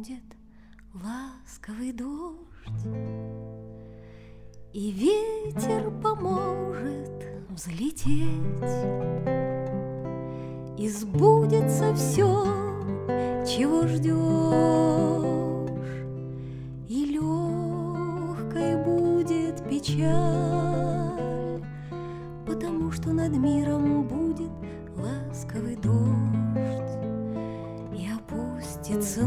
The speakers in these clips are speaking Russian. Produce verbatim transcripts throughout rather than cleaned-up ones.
будет ласковый дождь, и ветер поможет взлететь, и сбудется все, чего ждешь, и легкой будет печаль, потому что над миром будет ласковый дождь, и опустится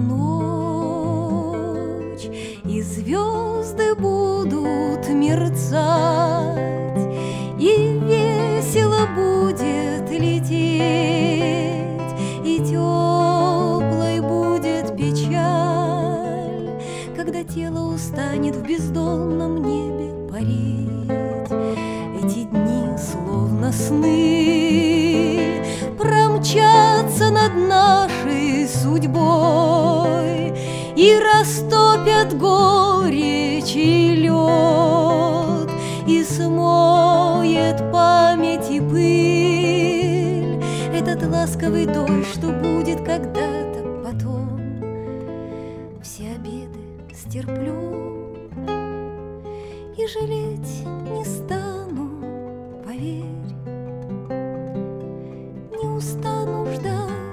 ночь, и звезды будут мерцать, и весело будет лететь, и теплой будет печаль, когда тело устанет в бездонном небе парить. Эти дни, словно сны, промчатся над нашей судьбой и растопят горечь и лед, и смоет память и пыль этот ласковый дождь, что будет когда-то потом. Все обиды стерплю и жалеть не стану, поверь, не устану ждать